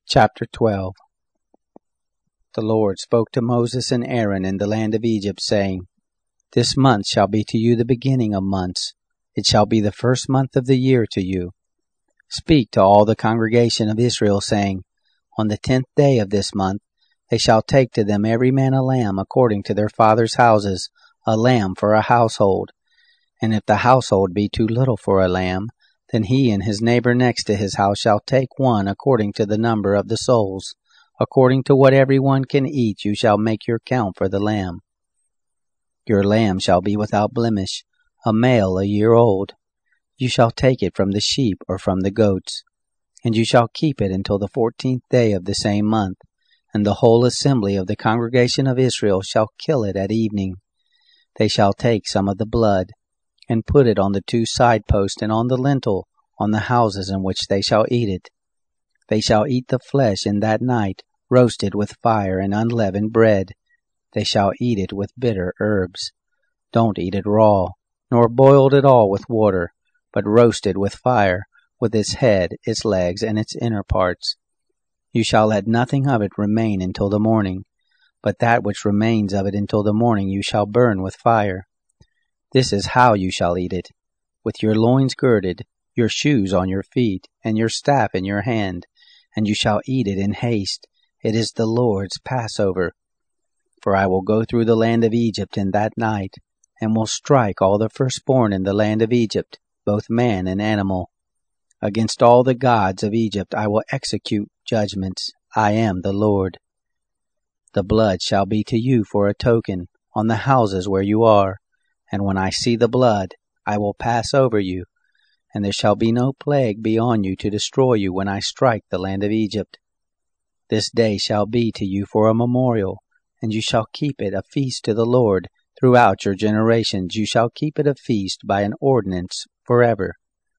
Chapter 12. The Lord spoke to Moses and Aaron in the land of Egypt, saying, This month shall be to you the beginning of months. It shall be the first month of the year to you. Speak to all the congregation of Israel, saying, On the 10th day of this month they shall take to them every man a lamb according to their fathers' houses, a lamb for a household. And if the household be too little for a lamb, then he and his neighbor next to his house shall take one according to the number of the souls. According to what every one can eat, you shall make your count for the lamb. Your lamb shall be without blemish, a male a year old. You shall take it from the sheep or from the goats, and you shall keep it until the 14th day of the same month, and the whole assembly of the congregation of Israel shall kill it at evening. They shall take some of the blood, and put it on the 2 side posts and on the lintel, on the houses in which they shall eat it. They shall eat the flesh in that night, roasted with fire and unleavened bread. They shall eat it with bitter herbs. Don't eat it raw, nor boiled at all with water, but roasted with fire, with its head, its legs, and its inner parts. You shall let nothing of it remain until the morning, but that which remains of it until the morning you shall burn with fire. This is how you shall eat it, with your loins girded, your shoes on your feet, and your staff in your hand, and you shall eat it in haste. It is the Lord's Passover. For I will go through the land of Egypt in that night, and will strike all the firstborn in the land of Egypt, both man and animal. Against all the gods of Egypt I will execute judgments. I am the Lord. The blood shall be to you for a token on the houses where you are. And when I see the blood, I will pass over you, and there shall be no plague be on you to destroy you when I strike the land of Egypt. This day shall be to you for a memorial, and you shall keep it a feast to the Lord. Throughout your generations you shall keep it a feast by an ordinance forever.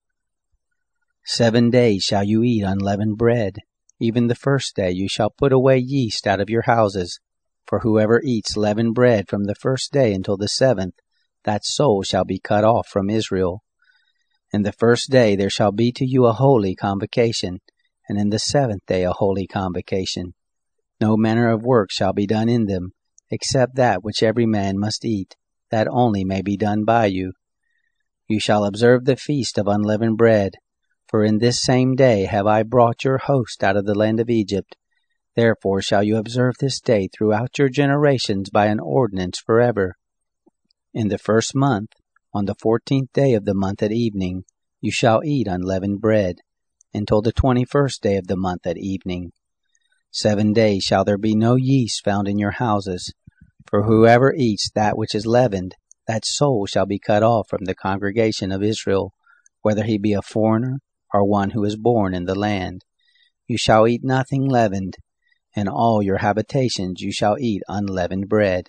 7 days shall you eat unleavened bread. Even the first day you shall put away yeast out of your houses. For whoever eats leavened bread from the first day until the 7th, that soul shall be cut off from Israel. In the first day there shall be to you a holy convocation, and in the 7th day a holy convocation. No manner of work shall be done in them, except that which every man must eat, that only may be done by you. You shall observe the feast of unleavened bread, for in this same day have I brought your host out of the land of Egypt. Therefore shall you observe this day throughout your generations by an ordinance forever. In the first month, on the 14th day of the month at evening, you shall eat unleavened bread, until the 21st day of the month at evening. 7 days shall there be no yeast found in your houses, for whoever eats that which is leavened, that soul shall be cut off from the congregation of Israel, whether he be a foreigner or one who is born in the land. You shall eat nothing leavened. In all your habitations you shall eat unleavened bread.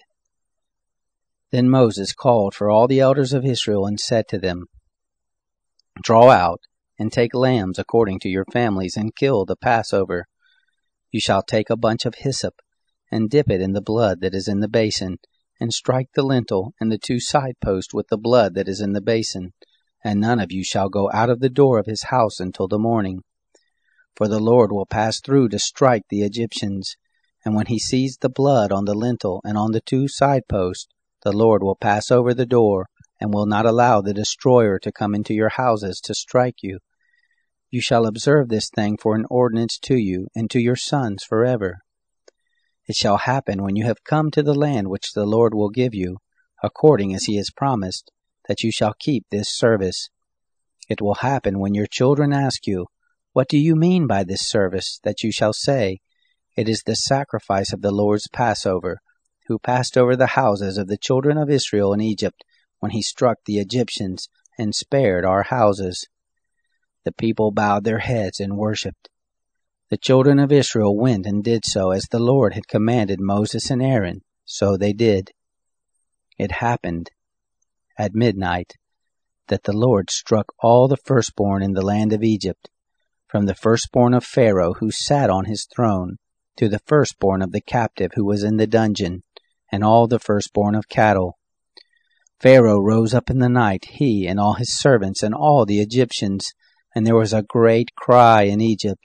Then Moses called for all the elders of Israel and said to them, Draw out, and take lambs according to your families, and kill the Passover. You shall take a bunch of hyssop, and dip it in the blood that is in the basin, and strike the lintel and the 2 side posts with the blood that is in the basin, and none of you shall go out of the door of his house until the morning. For the Lord will pass through to strike the Egyptians, and when he sees the blood on the lintel and on the 2 side posts, the Lord will pass over the door, and will not allow the destroyer to come into your houses to strike you. You shall observe this thing for an ordinance to you and to your sons forever. It shall happen when you have come to the land which the Lord will give you, according as he has promised, that you shall keep this service. It will happen when your children ask you, What do you mean by this service? That you shall say, It is the sacrifice of the Lord's Passover, who passed over the houses of the children of Israel in Egypt when he struck the Egyptians and spared our houses. The people bowed their heads and worshipped. The children of Israel went and did so as the Lord had commanded Moses and Aaron, so they did. It happened at midnight that the Lord struck all the firstborn in the land of Egypt, from the firstborn of Pharaoh who sat on his throne, to the firstborn of the captive who was in the dungeon, and all the firstborn of cattle. Pharaoh rose up in the night, he and all his servants and all the Egyptians, and there was a great cry in Egypt,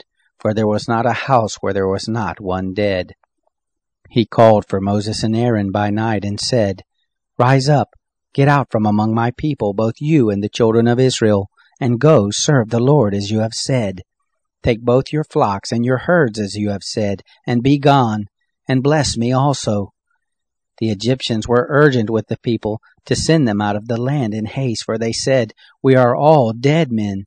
for there was not a house where there was not one dead. He called for Moses and Aaron by night and said, Rise up, get out from among my people, both you and the children of Israel, and go serve the Lord as you have said. Take both your flocks and your herds as you have said, and be gone, and bless me also. The Egyptians were urgent with the people to send them out of the land in haste, for they said, We are all dead men.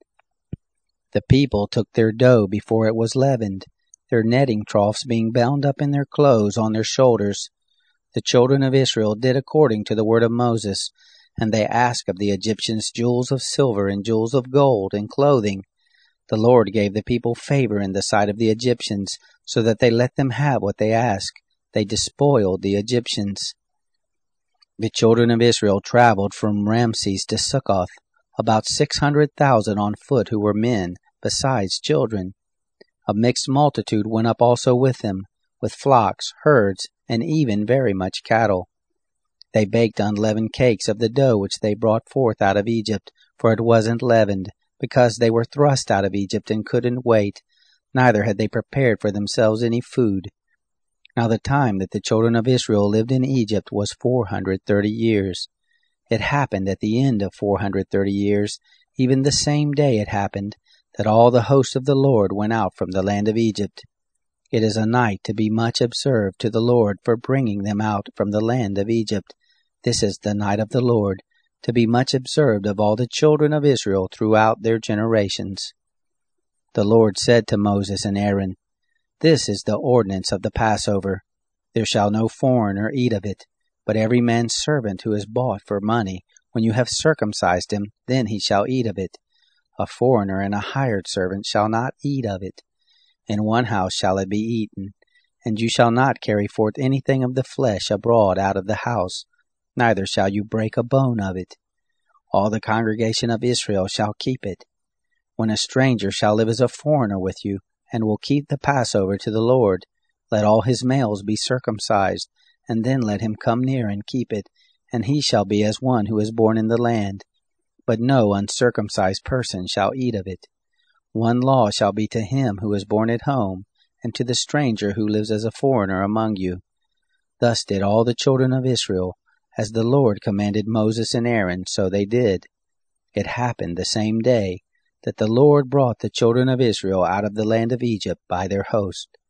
The people took their dough before it was leavened, their netting troughs being bound up in their clothes on their shoulders. The children of Israel did according to the word of Moses, and they asked of the Egyptians jewels of silver and jewels of gold and clothing. The Lord gave the people favor in the sight of the Egyptians, so that they let them have what they asked. They despoiled the Egyptians. The children of Israel traveled from Ramses to Succoth, about 600,000 on foot who were men, besides children. A mixed multitude went up also with them, with flocks, herds, and even very much cattle. They baked unleavened cakes of the dough which they brought forth out of Egypt, for it wasn't leavened, because they were thrust out of Egypt and couldn't wait, neither had they prepared for themselves any food. Now the time that the children of Israel lived in Egypt was 430 years. It happened at the end of 430 years, even the same day it happened, that all the host of the Lord went out from the land of Egypt. It is a night to be much observed to the Lord for bringing them out from the land of Egypt. This is the night of the Lord, to be much observed of all the children of Israel throughout their generations. The Lord said to Moses and Aaron, This is the ordinance of the Passover. There shall no foreigner eat of it, but every man's servant who is bought for money, when you have circumcised him, then he shall eat of it. A foreigner and a hired servant shall not eat of it. In one house shall it be eaten, and you shall not carry forth anything of the flesh abroad out of the house, neither shall you break a bone of it. All the congregation of Israel shall keep it. When a stranger shall live as a foreigner with you, and will keep the Passover to the Lord, let all his males be circumcised, and then let him come near and keep it, and he shall be as one who is born in the land. But no uncircumcised person shall eat of it. One law shall be to him who is born at home, and to the stranger who lives as a foreigner among you. Thus did all the children of Israel, as the Lord commanded Moses and Aaron, so they did. It happened the same day that the Lord brought the children of Israel out of the land of Egypt by their host.